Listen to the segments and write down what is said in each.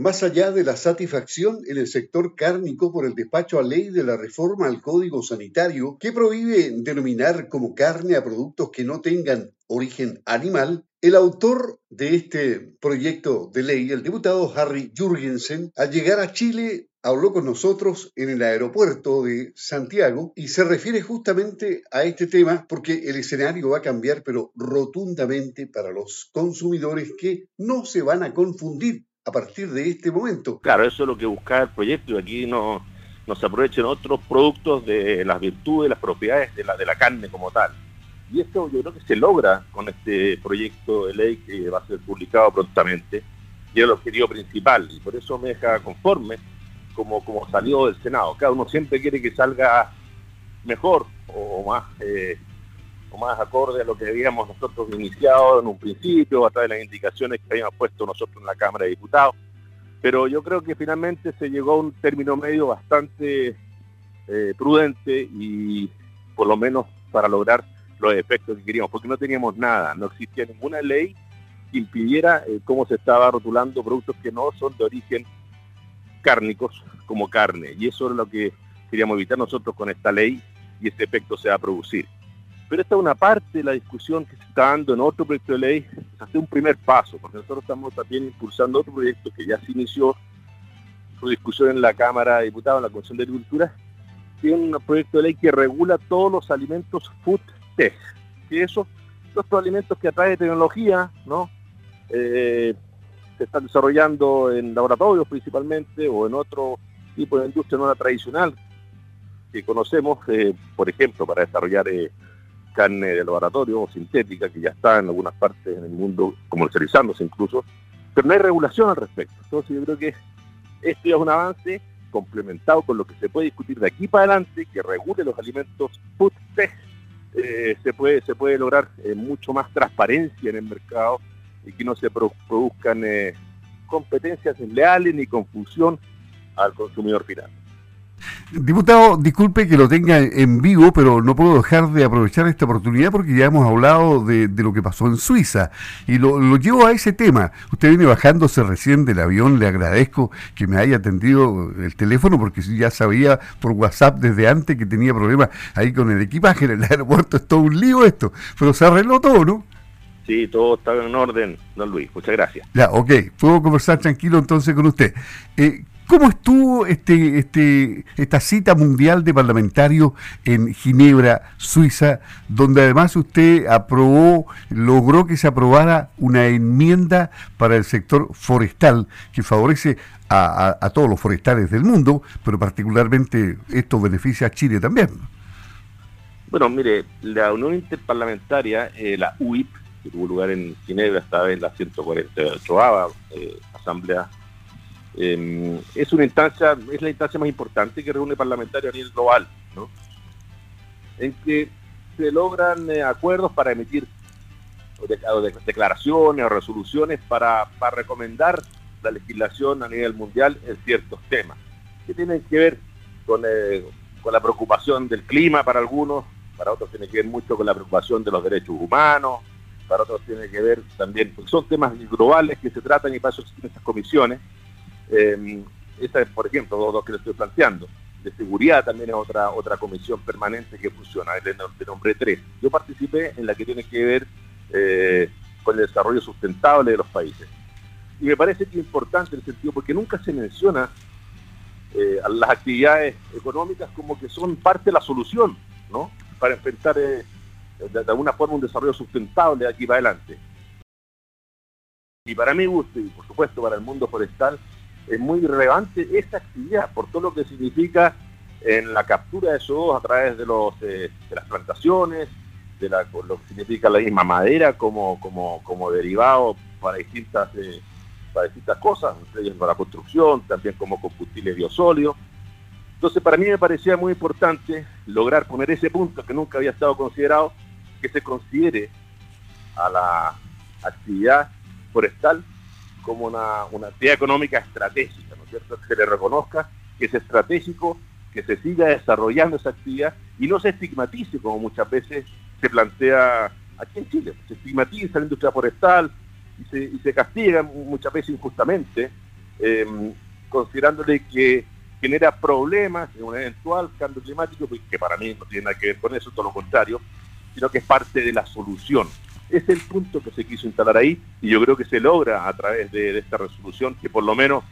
Más allá de la satisfacción en el sector cárnico por el despacho a ley de la reforma al Código Sanitario que prohíbe denominar como carne a productos que no tengan origen animal, el autor de este proyecto de ley, el diputado Harry Jurgensen, al llegar a Chile habló con nosotros en el aeropuerto de Santiago y se refiere justamente a este tema porque el escenario va a cambiar, pero rotundamente para los consumidores que no se van a confundir a partir de este momento. Claro, eso es lo que busca el proyecto y aquí no se aprovechen otros productos de las virtudes, las propiedades de la carne como tal. Y esto yo creo que se logra con este proyecto de ley que va a ser publicado prontamente y es el objetivo principal y por eso me deja conforme como salió del Senado. Cada uno siempre quiere que salga mejor o más acorde a lo que habíamos nosotros iniciado en un principio, a través de las indicaciones que habíamos puesto nosotros en la Cámara de Diputados. Pero yo creo que finalmente se llegó a un término medio bastante prudente y por lo menos para lograr los efectos que queríamos, porque no teníamos nada, no existía ninguna ley que impidiera cómo se estaba rotulando productos que no son de origen cárnicos como carne, y eso es lo que queríamos evitar nosotros con esta ley y este efecto se va a producir. Pero esta es una parte de la discusión que se está dando en otro proyecto de ley, es hacer un primer paso, porque nosotros estamos también impulsando otro proyecto que ya se inició su discusión en la Cámara de Diputados, en la Comisión de Agricultura, que es un proyecto de ley que regula todos los alimentos food tech, que esos alimentos que a través de tecnología, ¿no? Se están desarrollando en laboratorios principalmente o en otro tipo de industria no la tradicional que conocemos, por ejemplo, para desarrollar carne de laboratorio o sintética, que ya está en algunas partes en el mundo comercializándose incluso, pero no hay regulación al respecto. Entonces yo creo que esto ya es un avance complementado con lo que se puede discutir de aquí para adelante, que regule los alimentos food tech. Se puede lograr mucho más transparencia en el mercado y que no se produzcan competencias desleales ni confusión al consumidor final. Diputado, disculpe que lo tenga en vivo, pero no puedo dejar de aprovechar esta oportunidad porque ya hemos hablado de lo que pasó en Suiza y lo llevo a ese tema. Usted viene bajándose recién del avión, le agradezco que me haya atendido el teléfono porque ya sabía por WhatsApp desde antes que tenía problemas ahí con el equipaje en el aeropuerto. Es todo un lío esto, pero se arregló todo, ¿no? Sí, todo está en orden, don Luis. Muchas gracias. Ya, ok. Puedo conversar tranquilo entonces con usted. ¿Cómo estuvo esta cita mundial de parlamentarios en Ginebra, Suiza, donde además usted logró que se aprobara una enmienda para el sector forestal que favorece a todos los forestales del mundo, pero particularmente esto beneficia a Chile también? Bueno, mire, la Unión Interparlamentaria, la UIP, que tuvo lugar en Ginebra, esta vez la 148ª Asamblea, es la instancia más importante que reúne parlamentarios a nivel global, ¿no? En que se logran acuerdos para emitir declaraciones o resoluciones para recomendar la legislación a nivel mundial en ciertos temas que tienen que ver con la preocupación del clima para algunos, para otros tiene que ver mucho con la preocupación de los derechos humanos, para otros tiene que ver también, porque son temas globales que se tratan y para eso existen estas comisiones. Esta es, por ejemplo, dos que le estoy planteando. De seguridad también es otra comisión permanente que funciona, de nombre 3. Yo participé en la que tiene que ver con el desarrollo sustentable de los países. Y me parece que es importante en el sentido, porque nunca se menciona a las actividades económicas como que son parte de la solución, ¿no? Para enfrentar de alguna forma un desarrollo sustentable de aquí para adelante. Y para mi gusto, y por supuesto para el mundo forestal, es muy relevante esta actividad, por todo lo que significa en la captura de CO2 a través de las plantaciones, lo que significa la misma madera como derivado para distintas cosas, entre ellas para la construcción, también como combustible biosólido. Entonces para mí me parecía muy importante lograr poner ese punto que nunca había estado considerado, que se considere a la actividad forestal como una actividad económica estratégica, ¿no es cierto? Que se le reconozca que es estratégico, que se siga desarrollando esa actividad y no se estigmatice como muchas veces se plantea aquí en Chile. Se estigmatiza la industria forestal y se castiga muchas veces injustamente considerándole que genera problemas en un eventual cambio climático, que para mí no tiene nada que ver con eso, todo lo contrario, sino que es parte de la solución. Es el punto que se quiso instalar ahí, y yo creo que se logra a través de esta resolución, que por lo menos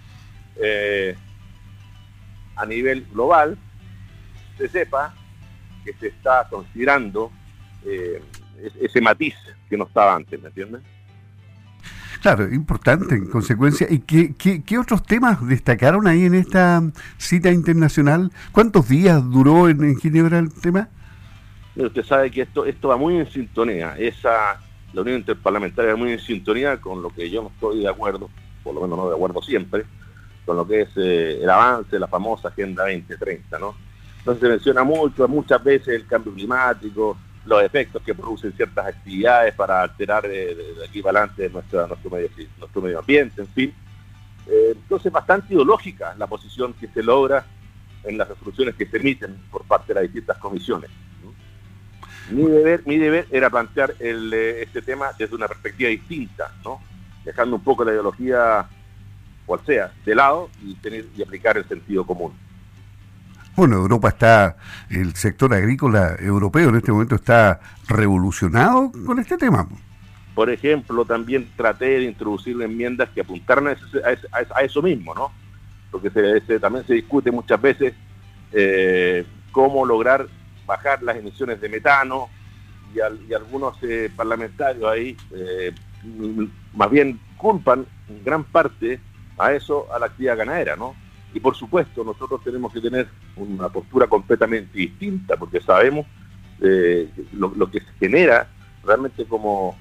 a nivel global se sepa que se está considerando ese matiz que no estaba antes, ¿me entiendes? Claro, importante en consecuencia. ¿Y qué otros temas destacaron ahí en esta cita internacional? ¿Cuántos días duró en Ginebra el tema? Usted sabe que esto va muy en sintonía. La Unión Interparlamentaria va muy en sintonía con lo que yo no estoy de acuerdo, por lo menos no de acuerdo siempre, con lo que es el avance de la famosa Agenda 2030, ¿no? Entonces se menciona muchas veces el cambio climático, los efectos que producen ciertas actividades para alterar de aquí para adelante nuestro medio ambiente, en fin. Entonces bastante ideológica la posición que se logra en las resoluciones que se emiten por parte de las distintas comisiones, ¿no? Mi deber era plantear este tema desde una perspectiva distinta, ¿no? Dejando un poco la ideología, cual sea, de lado y aplicar el sentido común. Bueno, el sector agrícola europeo en este momento está revolucionado con este tema. Por ejemplo, también traté de introducir enmiendas que apuntaran a eso mismo, ¿no? Porque también se discute muchas veces cómo lograr bajar las emisiones de metano, y algunos parlamentarios ahí más bien culpan en gran parte a eso, a la actividad ganadera, ¿no? Y por supuesto nosotros tenemos que tener una postura completamente distinta, porque sabemos lo que se genera realmente como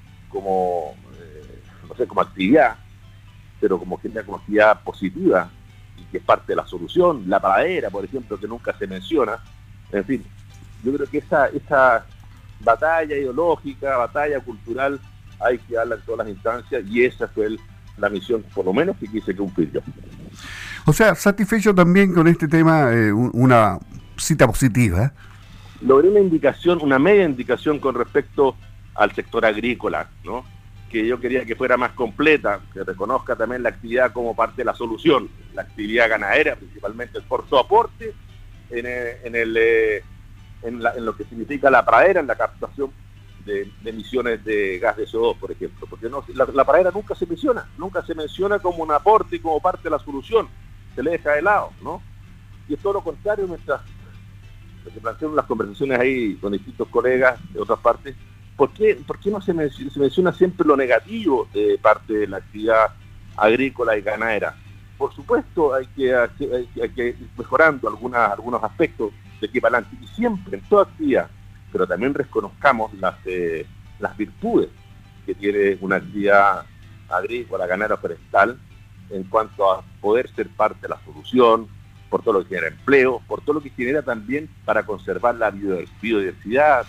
actividad, pero como actividad positiva, y que es parte de la solución. La pradera, por ejemplo, que nunca se menciona. En fin, yo creo que esa batalla ideológica, batalla cultural, hay que darla en todas las instancias, y esa fue la misión, por lo menos, que quise cumplir yo. O sea, satisfecho también con este tema, una cita positiva. Logré una media indicación con respecto al sector agrícola, ¿no? Que yo quería que fuera más completa, que reconozca también la actividad como parte de la solución, la actividad ganadera principalmente, por su aporte en lo que significa la pradera, en la captación de emisiones de gas de CO2, por ejemplo, porque la pradera nunca se menciona como un aporte y como parte de la solución, se le deja de lado, ¿no? Y es todo lo contrario, lo que plantearon las conversaciones ahí con distintos colegas de otras partes. ¿Por qué no se menciona siempre lo negativo de parte de la actividad agrícola y ganadera? Por supuesto, hay que ir mejorando algunos aspectos de aquí para adelante, y siempre, en toda actividad, pero también reconozcamos las virtudes que tiene una actividad agrícola, ganadera o forestal, en cuanto a poder ser parte de la solución, por todo lo que genera empleo, por todo lo que genera también para conservar la biodiversidad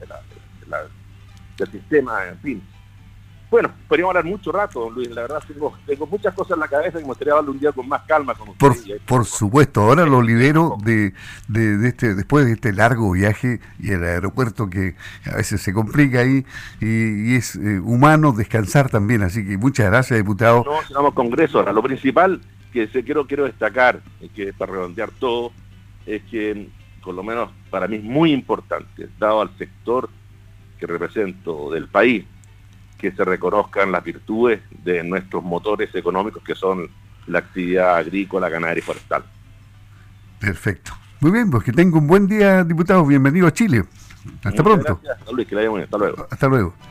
del sistema, en fin. Bueno, podríamos hablar mucho rato, don Luis. La verdad, tengo muchas cosas en la cabeza que me gustaría hablar un día con más calma con usted. Por supuesto, ahora lo libero después de este largo viaje y el aeropuerto que a veces se complica ahí, y es humano descansar también. Así que muchas gracias, diputado. No, si vamos a Congreso ahora. Lo principal que quiero destacar, que para redondear todo, es que, por lo menos para mí es muy importante, dado al sector que represento del país, que se reconozcan las virtudes de nuestros motores económicos, que son la actividad agrícola, ganadera y forestal. Perfecto. Muy bien, pues que tenga un buen día, diputado. Bienvenido a Chile. Hasta pronto. Gracias, Luis, que le vaya muy bien. Hasta luego. Hasta luego.